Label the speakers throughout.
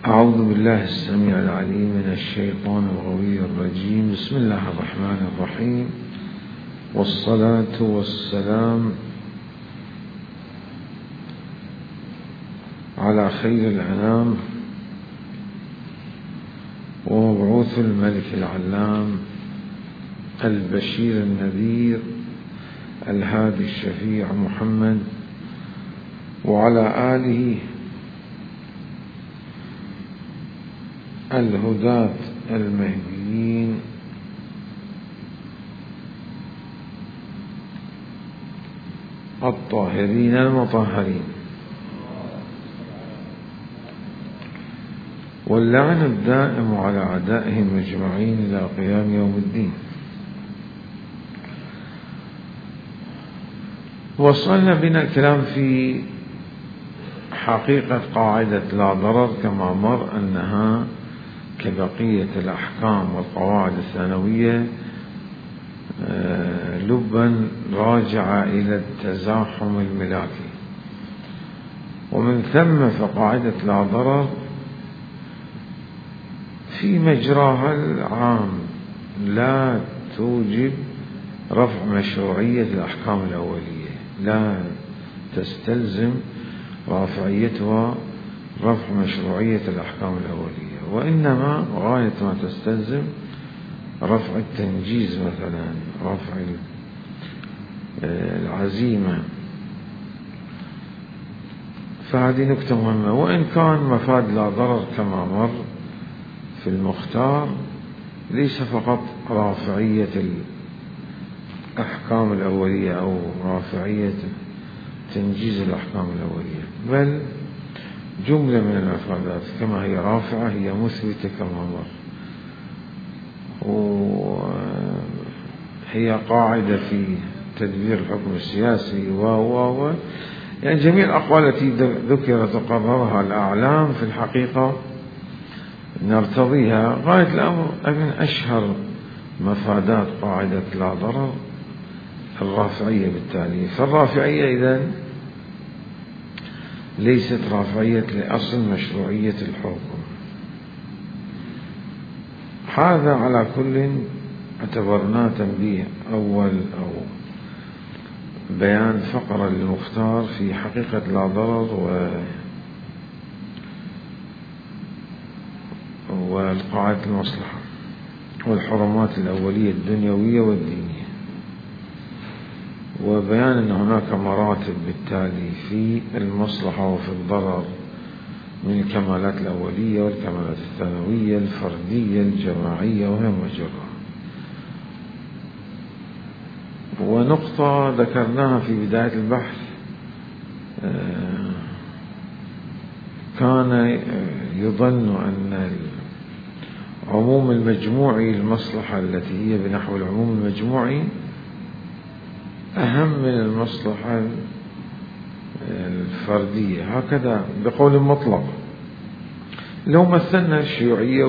Speaker 1: أعوذ بالله السميع العليم من الشيطان الغوي الرجيم. بسم الله الرحمن الرحيم، والصلاة والسلام على خير الأنام ومبعوث الملك العلام البشير النذير الهادي الشفيع محمد، وعلى آله الهداة المهديين الطاهرين المطهرين، واللعن الدائم على أعدائهم أجمعين إلى قيام يوم الدين. وصلنا بنا الكلام في حقيقة قاعدة لا ضرر كما مر أنها كبقية الأحكام والقواعد الثانوية لبا راجع إلى التزاحم الملاكي، ومن ثم فقاعدة لا ضرر في مجراها العام لا توجب رفع مشروعية الأحكام الأولية، لا تستلزم رافعيتها رفع مشروعية الأحكام الأولية، وإنما غاية ما تستلزم رفع التنجيز، مثلا رفع العزيمة. فهذه نكتة مهمة. وإن كان مفاد لا ضرر كما مر في المختار ليس فقط رافعية الأحكام الأولية أو رافعية تنجيز الأحكام الأولية، بل جملة من المفادات كما هي رافعة هي مثبتة كما مر، وهي قاعدة في تدبير الحكم السياسي يعني جميع الأقوال التي ذكرت وقررها الأعلام في الحقيقة نرتضيها. غاية الأمر من أشهر مفادات قاعدة لا ضرر الرافعية. بالتالي فالرافعية إذن ليست رافعية لأصل مشروعية الحكم. هذا على كل اعتبرناه تنبيه أول أو بيان فقرة للمختار في حقيقة لا ضرر والقاعدة المصلحة والحرمات الأولية الدنيوية والدينية، وبيان أن هناك مراتب بالتالي في المصلحة وفي الضرر من الكمالات الأولية والكمالات الثانوية الفردية الجماعية وهي مجرة. ونقطة ذكرناها في بداية البحث، كان يظن أن العموم المجموعي المصلحة التي هي بنحو العموم المجموعي أهم من المصلحة الفردية، هكذا بقول مطلق. لو مثلنا الشيوعية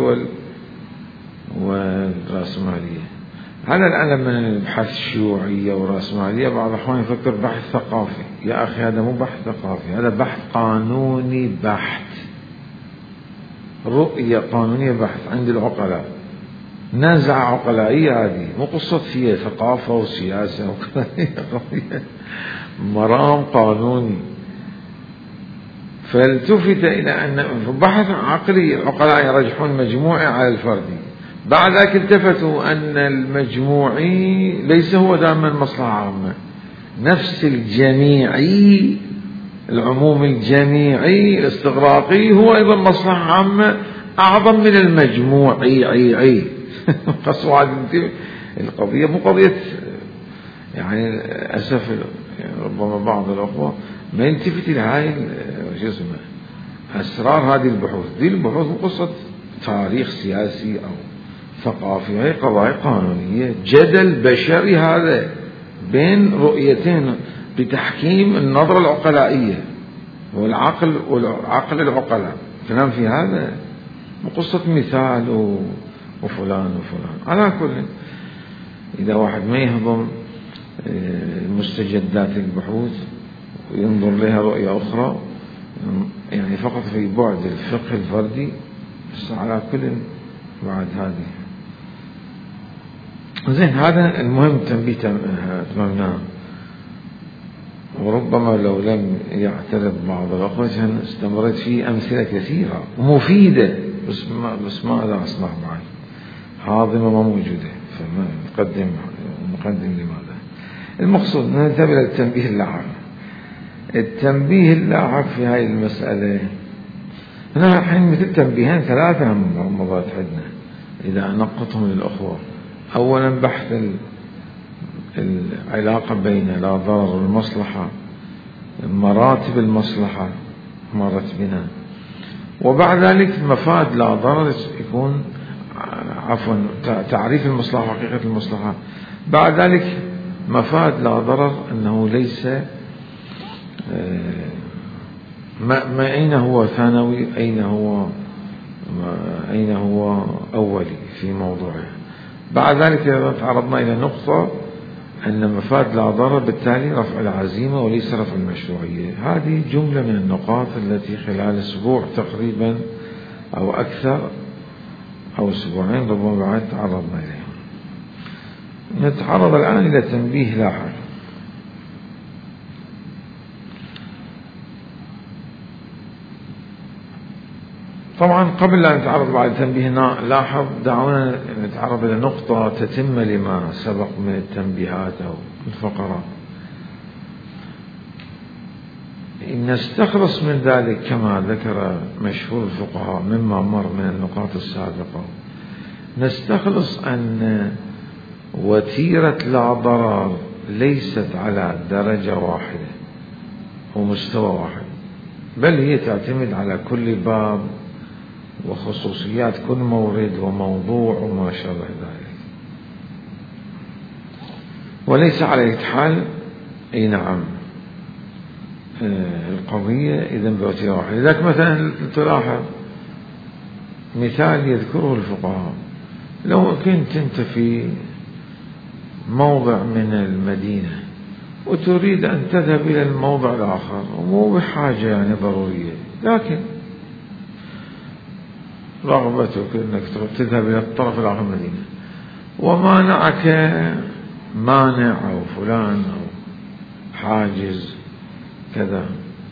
Speaker 1: والرأسمالية، على الأقل من البحث الشيوعية والرأسمالية بعض الأحيان يفكر بحث ثقافي. يا أخي هذا مو بحث ثقافي، هذا بحث قانوني بحت، رؤية قانونية بحث عند العقلاء، نزعة عقلائية. هذه مو قصة فيها ثقافة وسياسة وكذا، مرام قانوني. فالتفت إلى أن بحث عقلي العقلاء يرجحون المجموعي على الفردي. بعد ذلك التفتوا أن المجموعي ليس هو دائما مصلحة عامة، نفس الجميعي العموم الجميعي الاستغراقي هو أيضا مصلحة عامة أعظم من المجموعي. القضية مو قضية يعني أسف، ربما بعض الأخوة ما يلتفت إلى هاي أسرار هذه البحوث. دي البحوث مو قصة تاريخ سياسي أو ثقافي، هي قضايا قانونية، جدل بشري هذا بين رؤيتين بتحكيم النظرة العقلائية والعقل العقلاء. كلام في هذا مو قصة مثال وفلان وفلان. على كل، إذا واحد ما يهضم مستجدات البحوث وينظر لها رؤية أخرى يعني فقط في بعد الفقه الفردي، بس على كل بعد هذه زين. هذا المهم تنبيه تمامنا. وربما لو لم يعترض بعض الأخوة استمرت فيه أمثلة كثيرة ومفيدة، بس ما أصنع معي حاضمة ما موجودة، فما نقدم لماذا. المقصود ننتبه للتنبيه اللاحق. التنبيه اللاحق في هذه المسألة هنا الحين مثل تنبيهين ثلاثة مضات عندنا إذا أنقطهم للأخوة. أولا بحث العلاقة بين لا ضرر والمصلحة، مراتب المصلحة مرت بنا، وبعد ذلك مفاد لا ضرر يكون تعريف المصلحة وحقيقة المصلحة. بعد ذلك مفاد لا ضرر أنه ليس ما أين هو ثانوي، أين هو أولي في موضوعه. بعد ذلك إذا تعرضنا إلى نقطة أن مفاد لا ضرر بالتالي رفع العزيمة وليس رفع المشروعية. هذه جملة من النقاط التي خلال أسبوع تقريبا أو أكثر أو أسبوعين ربما بعد تعرضنا إليها. نتعرض الآن إلى تنبيه لاحق. طبعا قبل أن نتعرض بعد تنبيه لاحظ دعونا نتعرض إلى نقطة تتم لما سبق من التنبيهات أو الفقرات. نستخلص من ذلك كما ذكر مشهور الفقهاء مما مر من النقاط السابقة، نستخلص أن وتيرة لا ضرر ليست على درجة واحدة ومستوى واحد، بل هي تعتمد على كل باب وخصوصيات كل مورد وموضوع وما شابه ذلك، وليس على الحال أي نعم القضية إذن بوتيرة واحدة. لذلك مثلا تلاحظ مثال يذكره الفقهاء، لو كنت أنت في موضع من المدينة وتريد أن تذهب إلى الموضع الآخر ومو بحاجة يعني ضرورية، لكن رغبتك أنك تذهب إلى الطرف الآخر من المدينة ومانعك مانع أو فلان أو حاجز كذا،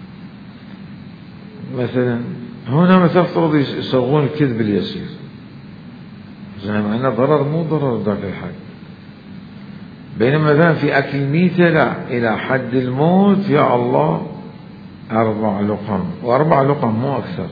Speaker 1: مثلا هنا مثلا افترض يصوغون الكذب اليسير زي ما أنه ضرر مو ضرر ذاك الحد، بينما مثلا في أكل ميتة لا إلى حد الموت يا الله 4 لقم، و4 لقم مو أكثر،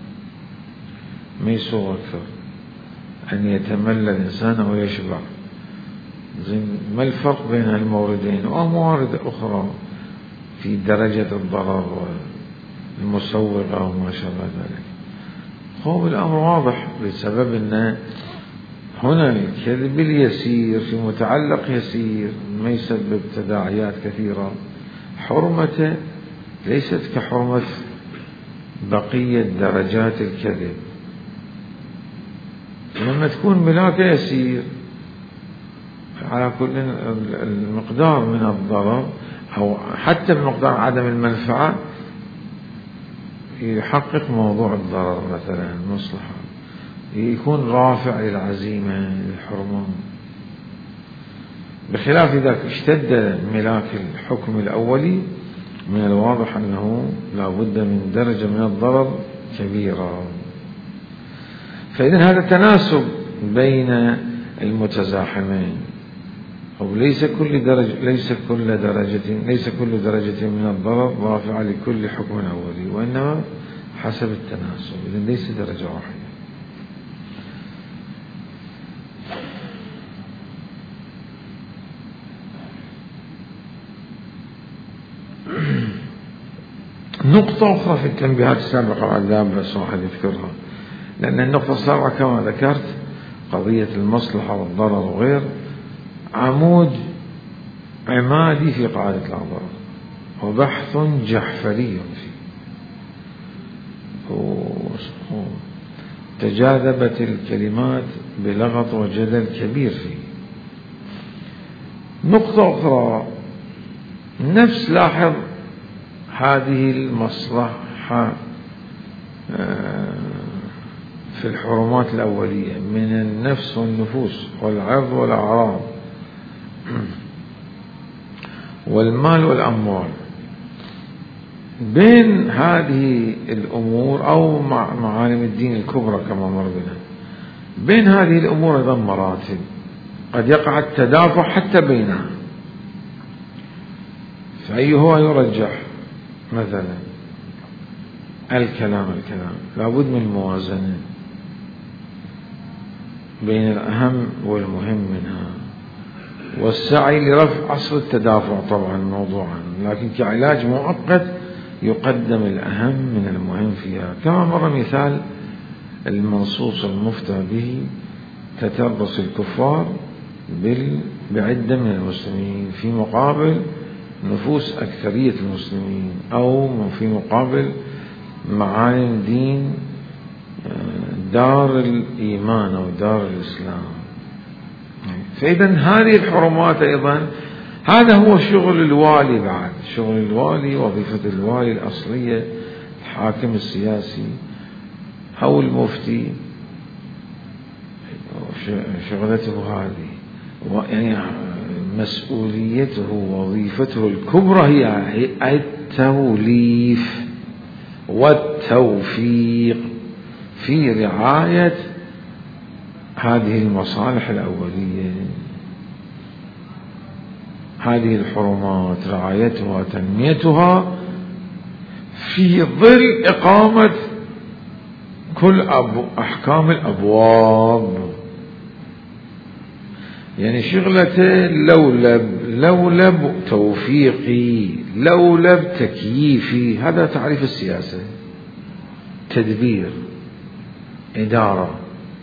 Speaker 1: ما يسوغ أكثر أن يتملى الإنسان ويشبع. زين ما الفرق بين الموردين وموارد أخرى في درجة الضرر والمسوغة وما شابه ذلك؟ هو الأمر واضح، بسبب أن هنا الكذب اليسير في متعلق يسير ما يسبب تداعيات كثيرة، حرمته ليست كحرمة بقية درجات الكذب. لما تكون ملاك يسير على كل المقدار من الضرر أو حتى بمقدار عدم المنفعة يحقق موضوع الضرر مثلا المصلحة، يكون رافع للعزيمة للحرمة، بخلاف ذلك اشتد ملاك الحكم الأولي من الواضح أنه لا بد من درجة من الضرر كبيرة. فإذا هذا تناسب بين المتزاحمين، أو ليس كل درجة من الضرر رافعة لكل حكم أولي، وإنما حسب التناسب، إذن ليس درجة واحدة. نقطة أخرى في التنبيهات السابقة والآن بس واحد يذكرها، لأن النقطة السابقة كما ذكرت قضية المصلحة والضرر وغير عمود عمادي في قاعدة لا ضرر وبحث جحفري فيه، تجاذبت الكلمات بلغط وجدل كبير فيه. نقطة أخرى نفس لاحظ هذه المصلحة نصحى في الحرمات الأولية من النفس والنفوس والعرض والأعراض والمال والأموال. بين هذه الأمور أو معالم الدين الكبرى كما مر بنا، بين هذه الأمور أيضا مراتب، قد يقع التدافع حتى بينها. فأيها يرجح؟ مثلا الكلام لابد من الموازنة بين الأهم والمهم منها، والسعي لرفع أصل التدافع طبعا موضوعا، لكن كعلاج مؤقت يقدم الأهم من المهم فيها. كما مر مثال المنصوص المفتى به تتربص الكفار بعدة من المسلمين في مقابل نفوس أكثرية المسلمين، أو في مقابل معالم دين دار الإيمان أو دار الإسلام. فإذا هذه الحرمات أيضا هذا هو شغل الوالي. بعد شغل الوالي، وظيفة الوالي الأصلية، الحاكم السياسي أو المفتي، شغلته هذه، يعني مسؤوليته وظيفته الكبرى هي التوليف والتوفيق في رعاية هذه المصالح الأولية، هذه الحرمات، رعايتها تنميتها في ظل إقامة كل أحكام الأبواب. يعني شغلته لولب توفيقي، لولب تكييفي. هذا تعريف السياسة: تدبير، إدارة،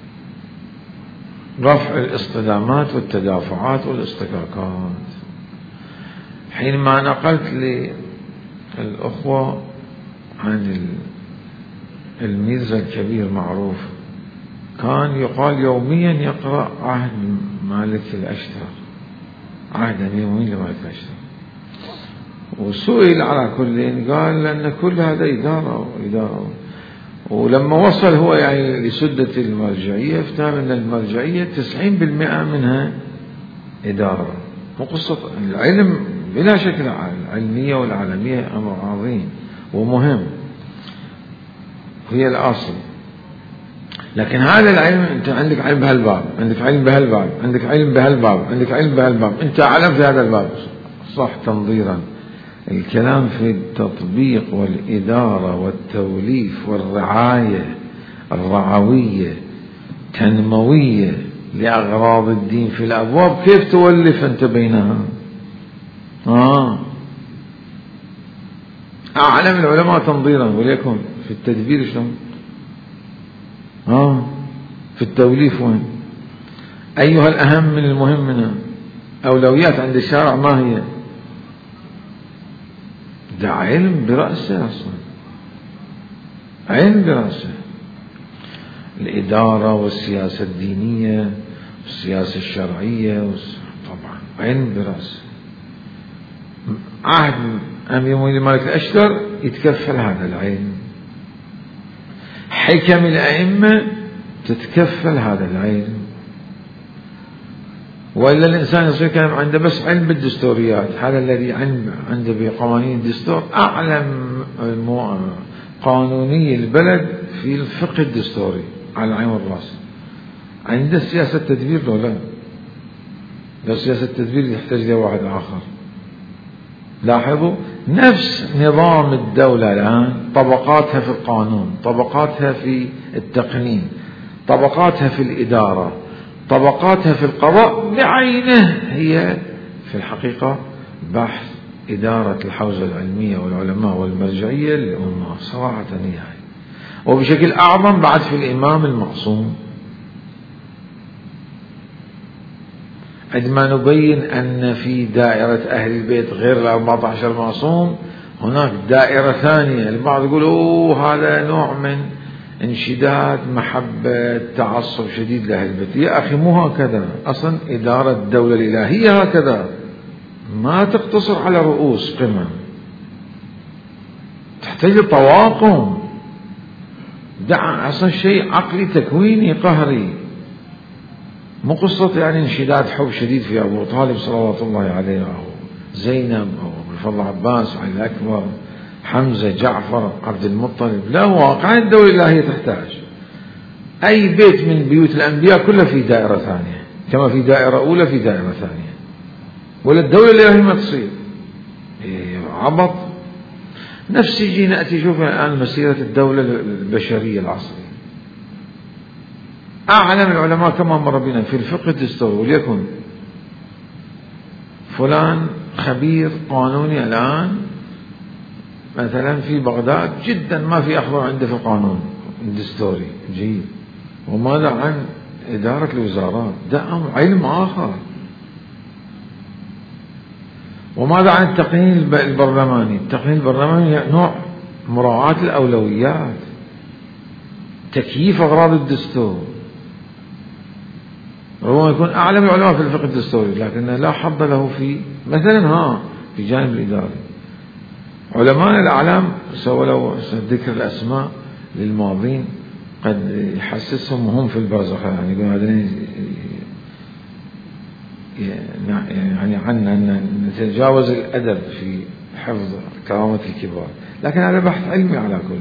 Speaker 1: رفع الاصطدامات والتدافعات والاصطكاكات. حينما نقلت للأخوة عن الميرزا الكبير معروف، كان يقال يوميا يقرأ عهد مالك الأشتر، عهد يوميا لمالك الأشتر، وسئل على كل قال لأن كل هذا إدارة. ولما وصل هو يعني لسدة المرجعية، افتهم أن المرجعية 90% منها إدارة. وقصة العلم بلا شك العلمية والعالمية أمر عظيم ومهم، هي الأصل. لكن هذا العلم، أنت عندك علم بهالباب، عندك علم بهالباب، عندك علم بهالباب، عندك علم بهالباب، أنت أعلم في هذا الباب، صح تنظيرا. الكلام في التطبيق والإدارة والتوليف والرعاية الرعوية تنموية لأغراض الدين في الأبواب. كيف تولف أنت بينها؟ أعلم العلماء تنظيرا، وليكن في التدبير شلون؟ في التوليف وين؟ أيها الأهم من المهم منها؟ أولويات عند الشارع ما هي؟ ده علم برأسه أصلا، علم برأسه. الإدارة والسياسة الدينية والسياسة الشرعية طبعا علم برأسه. عهد أمير مالك الأشتر يتكفل هذا العلم، حكم الأئمة تتكفل هذا العلم. وإلا الإنسان يصير كلام عنده بس علم بالدستوريات، هذا الذي عنده بقوانين الدستور أعلم قانوني البلد في الفقه الدستوري على العين والرأس. عنده سياسة تدبير لا سياسة تدبير يحتاج لها واحد آخر. لاحظوا نفس نظام الدولة الآن، طبقاتها في القانون، طبقاتها في التقنين، طبقاتها في الإدارة، طبقاتها في القضاء، بعينه هي في الحقيقة بحث إدارة الحوزة العلمية والعلماء والمرجعية للأمة صراحة نهائي. وبشكل أعظم بعد في الإمام المعصوم. عندما نبين أن في دائرة أهل البيت غير 14 معصوم هناك دائرة ثانية، البعض يقول هذا نوع من انشداد محبة تعصب شديد لأهل البيت. يا أخي مو هكذا، أصلا إدارة الدولة الإلهية هكذا، ما تقتصر على رؤوس قمم، تحتاج طواقم، دع أصلا شيء عقلي تكويني قهري، مو قصة يعني انشداد حب شديد في أبو طالب صلوات الله عليه أو زينب أو الفضل عباس علي الأكبر حمزة جعفر عبد المطلب. لا، واقعا الدولة الإلهية تحتاج أي بيت من بيوت الأنبياء كلها في دائرة ثانية، كما في دائرة أولى في دائرة ثانية، ولا الدولة الإلهية ما تصير عبط. نفس يجي نأتي شوف الآن مسيرة الدولة البشرية العصرية. أعلم العلماء كما مر بنا في الفقه الدستوري، وليكن فلان خبير قانوني الآن مثلا في بغداد جدا ما في أخبار عنده في القانون الدستوري جيد، وماذا عن إدارة الوزارات؟ ده علم آخر. وماذا عن التقنين البرلماني؟ التقنين البرلماني نوع مراعاة الأولويات، تكييف أغراض الدستور. ربما يكون أعلم العلماء في الفقه الدستوري لكنه لا حظ له في مثلا في جانب الإداري. علماء الأعلام سووا له ذكر الأسماء للماضين قد يحسسهم هم في البرزخ، يعني يقولون هذين يعني عنا أن نتجاوز الأدب في حفظ كرامة الكبار، لكن هذا بحث علمي على كل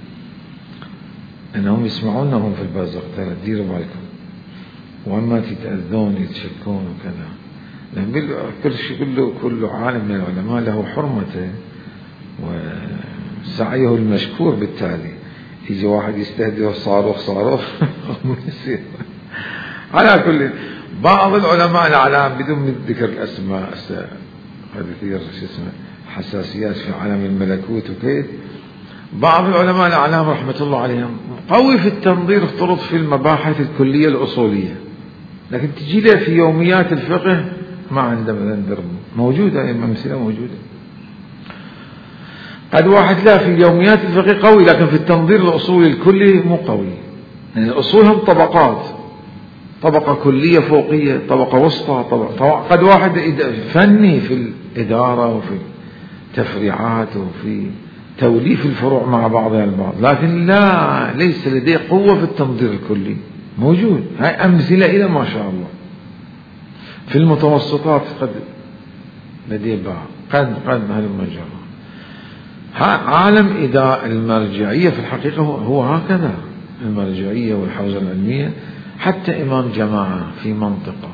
Speaker 1: أنهم يسمعونهم في البرزخ. ترى ديروا بالكم وما تتأذون يتشكون وكذا، لأن كل شيء كل عالم من العلماء له حرمته وسعيه المشكور. بالتالي يجي واحد يستهدف صاروخ على كل. بعض العلماء الأعلام بدون ذكر الأسماء قد يثير حساسيات في عالم الملكوت وكيف. بعض العلماء الأعلام رحمة الله عليهم قوي في التنظير، افترض في المباحث الكلية الأصولية، لكن تجي له في يوميات الفقه ما عنده مثلا درب موجودة، أمثلة موجودة. قد واحد لا في يوميات الفقه قوي لكن في التنظير الأصولي الكلي مو قوي. يعني الأصول هم طبقات، طبقة كلية فوقية، طبقة وسطى، قد واحد فني في الإدارة وفي التفريعات وفي توليف الفروع مع بعضها البعض، لكن لا ليس لديه قوة في التنظير الكلي. موجود، هاي أمثلة إلى ما شاء الله. في المتوسطات قد لديه بعض، قد هالمجرة. عالم إداء المرجعية في الحقيقة هو هكذا، المرجعية والحوزة العلمية. حتى إمام جماعة في منطقة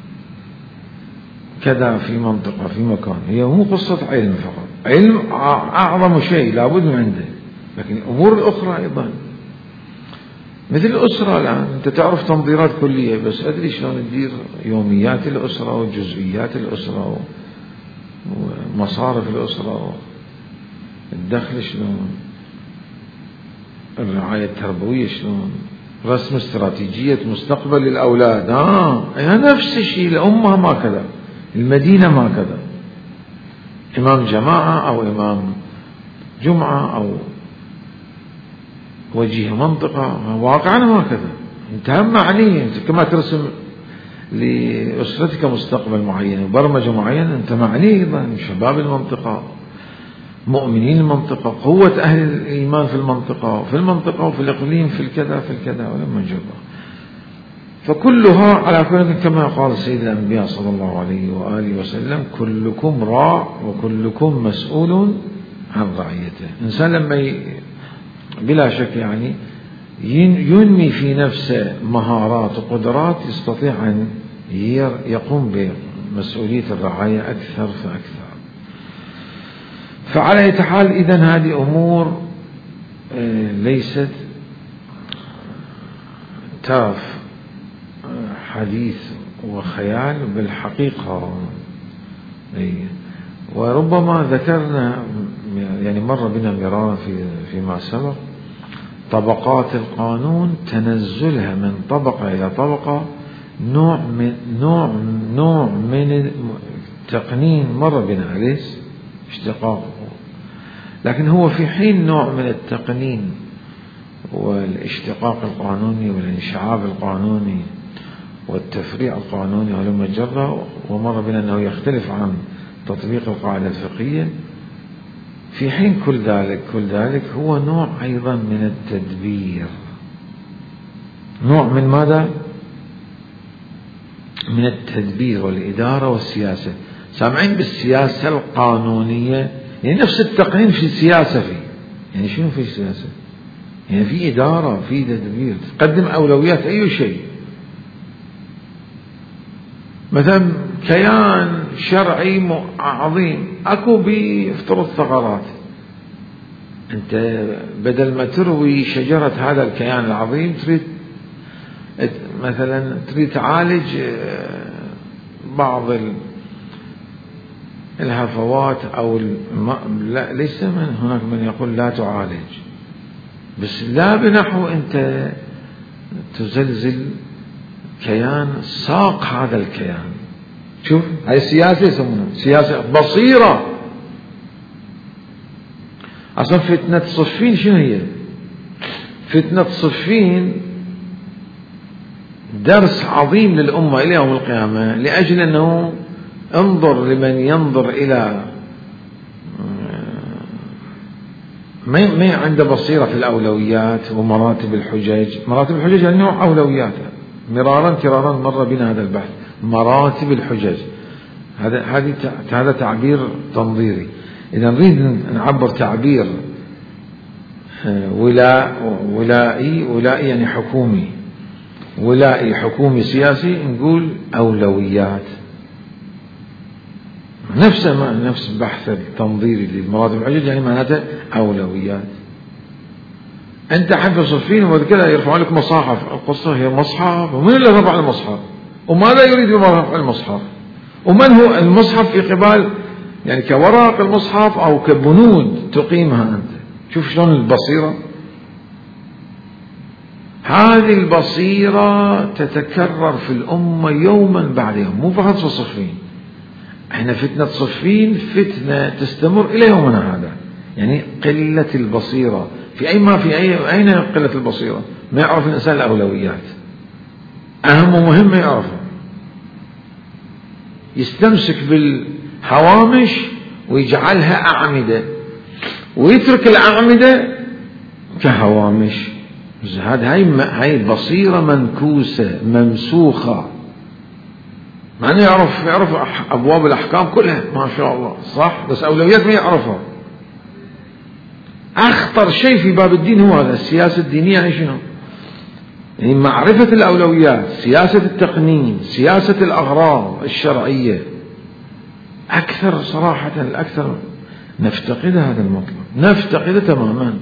Speaker 1: كذا، في منطقة في مكان، هي مو قصة علم فقط، علم أعظم شيء لابد من عنده، لكن الأمور الأخرى أيضا مثل الأسرة. الآن أنت تعرف تنظيرات كلية، بس أدري شلون تدير يوميات الأسرة وجزئيات الأسرة ومصارف الأسرة، الدخل شلون، الرعاية التربوية شلون، رسم استراتيجية مستقبل الأولاد. نفس الشيء. الأمة ما كذا، المدينة ما كذا، إمام جماعة أو إمام جمعة أو وجيه منطقة واقعنا ما كذا. أنت هم معني، أنت كما ترسم لأسرتك مستقبل معين وبرمجة معينة، أنت معني أيضا شباب المنطقة، مؤمنين المنطقة، قوة أهل الإيمان في المنطقة وفي الإقليم في الكذا ولما نجربها. فكلها على كل كما قال سيد الأنبياء صلى الله عليه وآله وسلم: كلكم راع وكلكم مسؤول عن رعيته. إنسان لما بلا شك يعني ينمي في نفسه مهارات وقدرات يستطيع أن يقوم بمسؤولية الرعاية أكثر فأكثر. فعلى أي حال إذن هذه أمور ليست تاف حديث وخيال بالحقيقة. وربما ذكرنا يعني مر بنا مرارا فيما سبق طبقات القانون، تنزلها من طبقة إلى طبقة، نوع من التقنين مر بنا أليس اشتقاق، لكن هو في حين نوع من التقنين والاشتقاق القانوني والانشعاب القانوني والتفريع القانوني ولما جرى، ومر بنا أنه يختلف عن تطبيق القاعدة الفقهية. في حين كل ذلك هو نوع أيضا من التدبير، نوع من ماذا؟ من التدبير والإدارة والسياسة. سامعين بالسياسة القانونية؟ يعني نفس التقنين في السياسة فيه. يعني شنو في السياسة؟ يعني في إدارة، في تدبير، تقدم أولويات أي شيء. مثلا كيان شرعي عظيم أكو بافترض ثغرات، أنت بدل ما تروي شجرة هذا الكيان العظيم تريد تعالج بعض الهفوات أو لا، ليس من هناك من يقول لا تعالج، بس لا بنحو أنت تزلزل كيان ساق هذا الكيان. شوف هاي السياسة يسمونها سياسة بصيرة. أصلا فتنة صفين شنو هي؟ فتنة صفين درس عظيم للأمة إلى يوم القيامة، لأجل أنه انظر لمن ينظر إلى ما عنده بصيرة في الأولويات ومراتب الحجج. مراتب الحجج يعني نوع أولوياتها، مرارا كرارا مر بنا هذا البحث. مراتب الحجج هذا تعبير تنظيري. إذا نريد نعبر تعبير ولائي يعني حكومي، ولائي حكومي سياسي، نقول أولويات. نفس بحث التنظيري للمراتب الحجج يعني معناته أولويات. أنت حفظ صفين وكذا يرفعون لك مصاحف، القصة هي مصحف، ومن اللي رفع المصحف؟ وماذا يريد برفع المصحف؟ ومن هو المصحف في قبال يعني كورق المصحف أو كبنود تقيمها أنت؟ شوف شلون البصيرة. هذه البصيرة تتكرر في الأمة يوما بعد يوم، مو فقط في صفين. احنا فتنة صفين فتنة تستمر إلى يومنا هذا. يعني قلة البصيرة في أين قلة البصيرة؟ ما يعرف الإنسان الأولويات، أهم ومهم يعرفه، يستمسك بالهوامش ويجعلها أعمدة ويترك الأعمدة كهوامش. هاي البصيرة منكوسة ممسوخة. معنى يعرف أبواب الأحكام كلها ما شاء الله صح، بس أولويات ما يعرفها. أخطر شيء في باب الدين هو هذا. السياسة الدينية يعني شنو؟ يعني معرفة الأولويات، سياسة التقنين، سياسة الأغراض الشرعية. أكثر صراحة الأكثر نفتقد هذا المطلب، نفتقده تماما.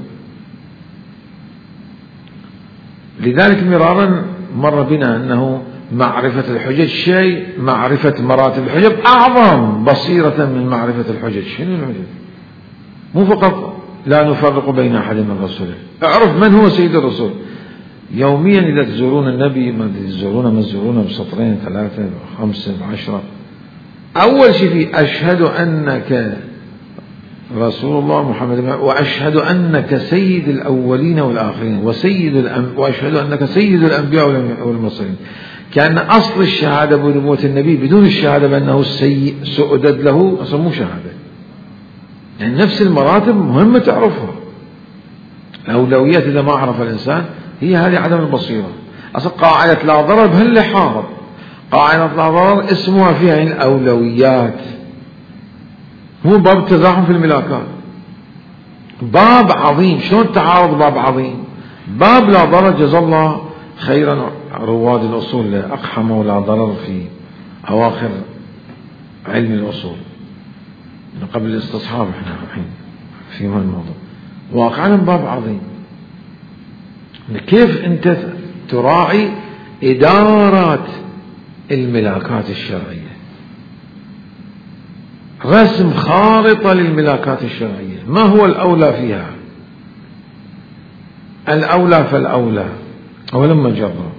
Speaker 1: لذلك مرارا مر بنا أنه معرفة الحجج شيء، معرفة مراتب الحجج أعظم بصيرة من معرفة الحجج. شنو الحجج؟ مو فقط لا نفرق بين أحد من رسوله، اعرف من هو سيد الرسول. يوميا إذا تزورون النبي ما تزورونه بسطرين 3 5 10، أول شيء فيه أشهد أنك رسول الله محمد، وأشهد أنك سيد الأولين والآخرين وأشهد أنك سيد الأنبياء والمرسلين. كان أصل الشهادة بنبوة النبي بدون الشهادة بأنه سؤدد له أصلا مو شهادة. يعني نفس المراتب مهمة تعرفها. الأولويات إذا ما عرف الإنسان هي هذه عدم البصيرة. أصلا قاعدة لا ضرر بهل حارب، قاعدة لا ضرر اسمها فيها الأولويات. هو باب التزاحم في الملاكات، باب عظيم. شلون تعارض باب عظيم؟ باب لا ضرر جزا الله خيرا رواد الأصول أقحموا لا ضرر في أواخر علم الأصول من قبل الاستصحاب. احنا الحين في هذا الموضوع واقعا باب عظيم. كيف أنت تراعي إدارة الملاكات الشرعية، رسم خارطة للملاكات الشرعية، ما هو الأولى فيها؟ الأولى فالأولى ولما جرى.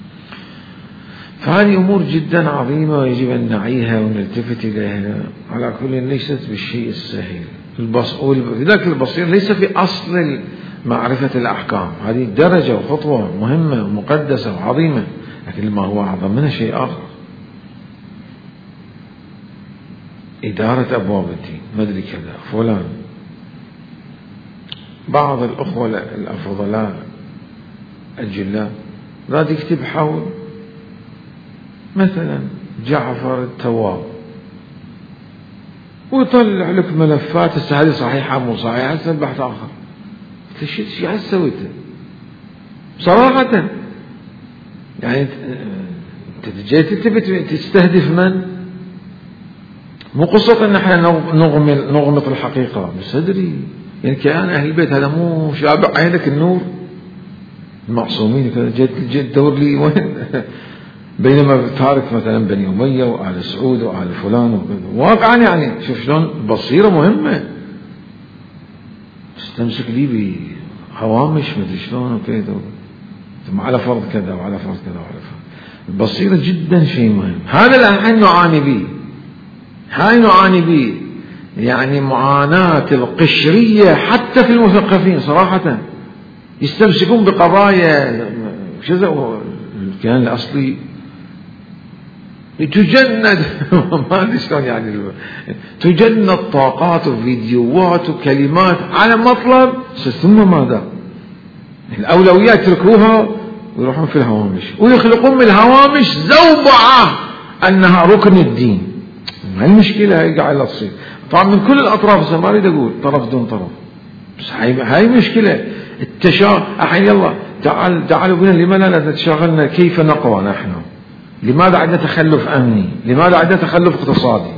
Speaker 1: فهذه أمور جدا عظيمة ويجب أن نعيها ونلتفت إليها. على كل ليست بالشيء السهل. لذلك البصير ليس في أصل معرفة الأحكام، هذه درجة وخطوة مهمة ومقدسة وعظيمة، لكن ما هو أعظم منها شيء آخر، إدارة أبواب الدين. ما أدري كذا فلان بعض الأخوة الأفضلاء الجلاء راد يكتب حول مثلا جعفر التواب ويطلع لك ملفات، هذه صحيحة مو صحيحة، هسه بحث آخر. شو عايز سويته صراحة؟ يعني انت جاي تستهدف من؟ مو قصة ان احنا نغمط الحقيقة، بس ادري يعني كأن اهل البيت هذا مو شابع عينك النور المعصومين كذا، جيت تدور لي وين؟ بينما تارك مثلا بني أمية وآل سعود وآل فلان وكذا. واقعا يعني شوف شلون بصيرة مهمة، تستمسك لي بهوامش مدري شلون وكذا، ثم على فرض كذا وعلى فرض كذا وعلى فرض. البصيرة جدا شيء مهم. هذا الآن نعاني به، هاي نعاني به، يعني معاناة القشرية حتى في المثقفين صراحة، يستمسكون بقضايا شذا الكيان الأصلي تجند ما أدري شلون يعني تجند طاقات وفيديوهات وكلمات على مطلب، ثم ماذا؟ الأولويات يتركوها ويروحون في الهوامش ويخلقون من الهوامش زوبعة أنها ركن الدين. ما المشكلة هي قاعدة تصير طبعا من كل الأطراف، ما أريد أقول طرف دون طرف، بس هاي مشكلة الحين يلا تعالوا بنا لماذا لا تشاغلنا كيف نقوى نحن؟ لماذا عندنا تخلف أمني؟ لماذا عندنا تخلف اقتصادي؟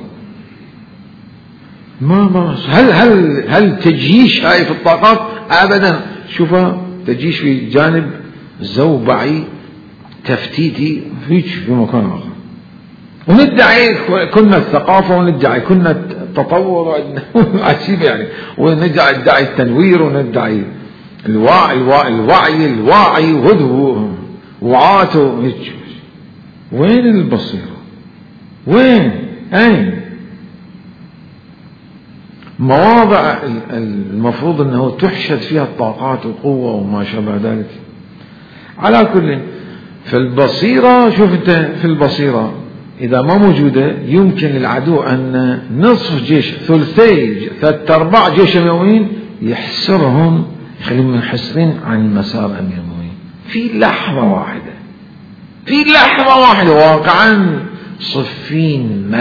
Speaker 1: هل تجيش هاي في الطاقات؟ أبدا. شوفها تجيش في جانب زوبعي تفتيتي في مكان آخر، وندعي كنا الثقافة وندعي كنا التطور عجيب يعني، وندعي التنوير وندعي الوعي وهدوء وعاته. وين البصيرة؟ وين؟ أين مواضع المفروض أنه تحشد فيها الطاقات والقوة وما شابه ذلك؟ على كل في البصيرة، شوف أنت في البصيرة إذا ما موجودة يمكن للعدو أن نصف جيش، ثلثي، 3/4 جيش المؤمنين يحسرهم، يخليهم منحسرين عن مسار أمير المؤمنين في لحظة واحدة، في لحظة واحدة. واقعا صفين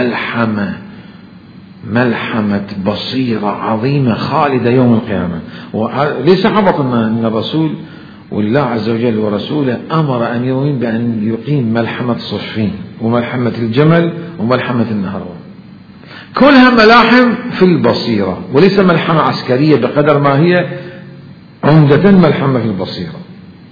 Speaker 1: ملحمة بصيرة عظيمة خالدة يوم القيامة. وليس حبطنا أن الرسول والله عز وجل ورسوله أمر أمير المؤمنين بأن يقيم ملحمة صفين وملحمة الجمل وملحمة النهروان، كلها ملاحم في البصيرة، وليس ملحمة عسكرية بقدر ما هي عمدة ملحمة في البصيرة.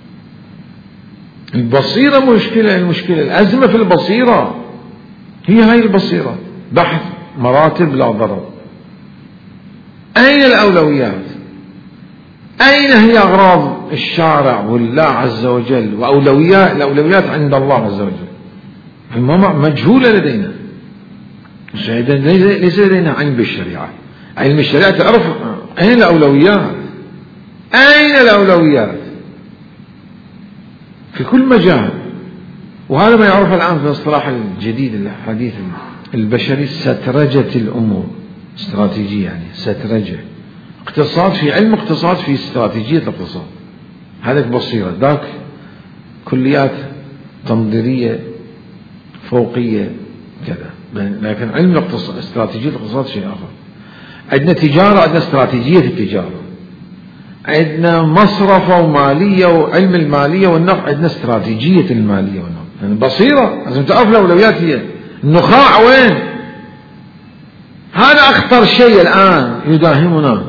Speaker 1: البصيرة المشكلة الأزمة في البصيرة هي هاي البصيرة، بحث مراتب لا ضرر. أين الأولويات؟ أين هي أغراض الشارع والله عز وجل الأولويات عند الله عز وجل؟ مجهولة لدينا، ليس لدينا علم بالشريعة. علم الشريعة تعرف أين الأولويات، أين الأولويات في كل مجال. وهذا ما يعرف الآن في الاصطلاح الجديد الحديث البشري سترجة الأمور، استراتيجية يعني سترجة، اقتصاد في علم اقتصاد في استراتيجية الاقتصاد، هذاك بصيرة، ذاك كليات تنظيرية فوقية كذا. لكن علم الاقتصاد استراتيجية الاقتصاد شيء آخر. عندنا تجارة، عندنا استراتيجية التجارة، عندنا مصرفة ومالية وعلم المالية والنقد، عندنا استراتيجية المالية والنقد. يعني بصيرة لازم تعرف الأولويات هي النخاع وين. هذا أخطر شيء الآن يداهمنا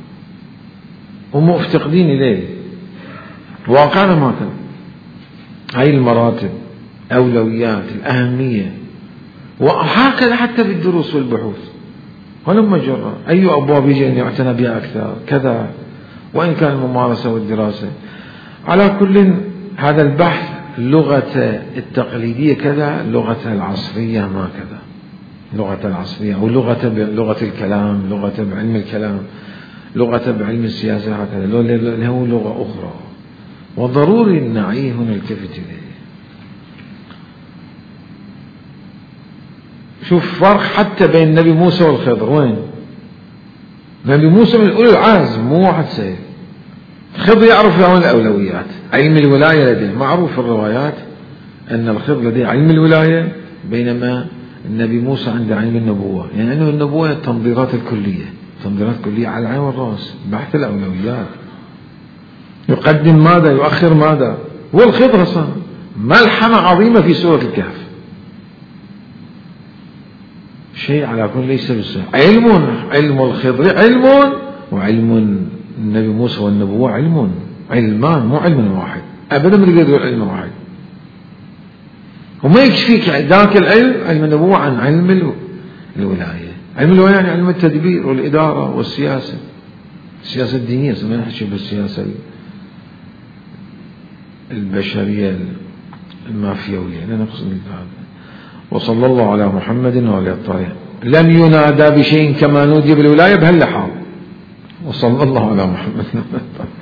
Speaker 1: ومفتقدين إليه. واقعنا ما كان هاي المراتب أولويات الأهمية، وهكذا حتى في الدروس والبحوث. ولما جرى أي أبواب يجي أن يعتنى بها أكثر كذا، وإن كان الممارسة والدراسة. على كل هذا البحث لغة التقليدية كذا، لغة العصرية ما كذا، لغة العصرية أو لغة الكلام، لغة بعلم الكلام، لغة بعلم السياسة هكذا، له لغة أخرى، وضروري نعيه ونلتفت إليه. شوف فرق حتى بين النبي موسى والخضر. وين نبي موسى من أولي العزم، مو واحد سيد، الخضر يعرف يوم الأولويات، علم الولاية لديه، معروف في الروايات أن الخضر لديه علم الولاية، بينما النبي موسى عنده علم النبوة. يعني علم النبوة التنظيرات الكلية، تنظيرات كلية على العين والرأس، بحث الأولويات، يقدم ماذا يؤخر ماذا. هو الخضر أصلا ملحمة عظيمة في سورة الكهف، شيء على كل ليس بالسهل. علم الخضر علم، وعلم النبي موسى والنبوة علمان، مو علم واحد أبدا، من يقدر علم واحد. وما يكفيك ذاك العلم، علم النبوة، عن علم الولاية. علم الولاية يعني علم التدبير والإدارة والسياسة، السياسة الدينية، ما نحكي بالسياسة البشرية المافيوية، لا نقصد هذا. وصلى الله على محمد وعلى الطاهرين. لم ينادى بشيء كما نودي بالولاية بهاللحاظ. وصلى الله على محمد.